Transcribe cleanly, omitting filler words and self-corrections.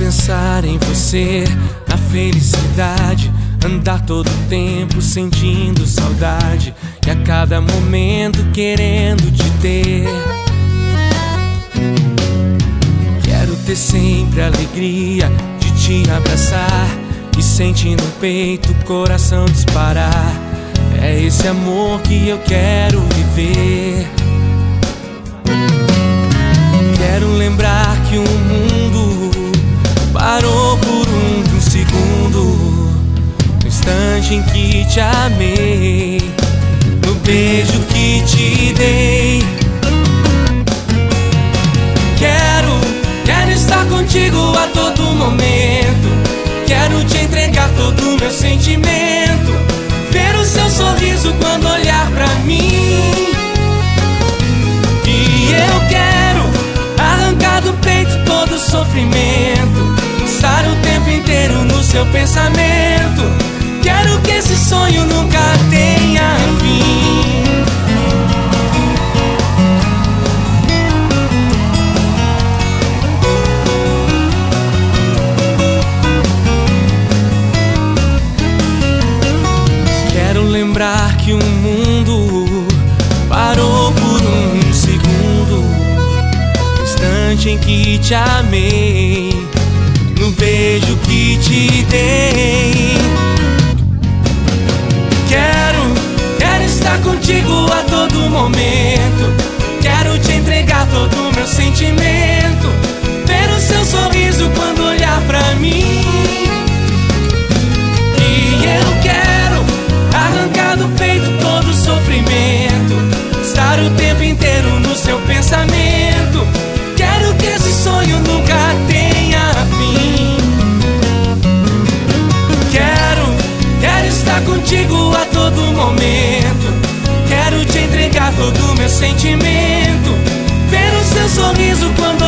pensar em você, na felicidade, andar todo tempo sentindo saudade e a cada momento querendo te ter. Quero ter sempre a alegria de te abraçar e sentir no peito o coração disparar. É esse amor que eu quero viver. Quero lembrar que o mundo parou por um segundo, no instante em que te amei, no beijo que te dei. Quero estar contigo a todo momento. Quero te entregar todo o meu sentimento, ver o seu sorriso quando olhar pra mim. E eu quero arrancar do peito todo o sofrimento, estar o tempo inteiro no seu pensamento. Quero que esse sonho nunca tenha fim. Quero lembrar que o mundo parou por um segundo, no instante em que te amei, no beijo que te dei. Quero estar contigo a todo momento. Quero te entregar todo o meu sentimento, ver o seu sorriso quando olhar pra mim. E eu quero arrancar do peito todo o sofrimento, estar o tempo inteiro no seu pensamento. Quero que esse sonho nunca tenha fim. Quero estar contigo a todo momento. Quero te entregar todo o meu sentimento, ver o seu sorriso quando